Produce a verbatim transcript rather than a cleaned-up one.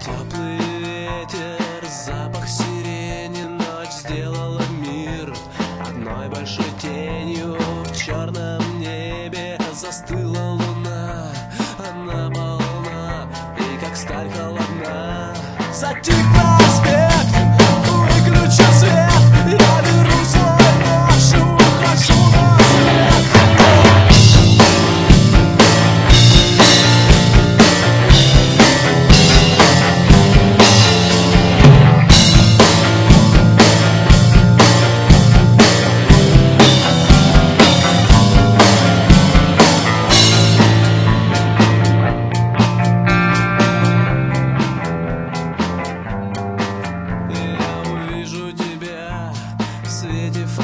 Теплый ветер, запах сирени, ночь сделала мир одной большой тенью. В черном небе застыла луна, она полна и как сталь холодна. Затих проспект, выключи свет, я беру свой нож и ухожу на след. Я увижу тебя в свете фонаря.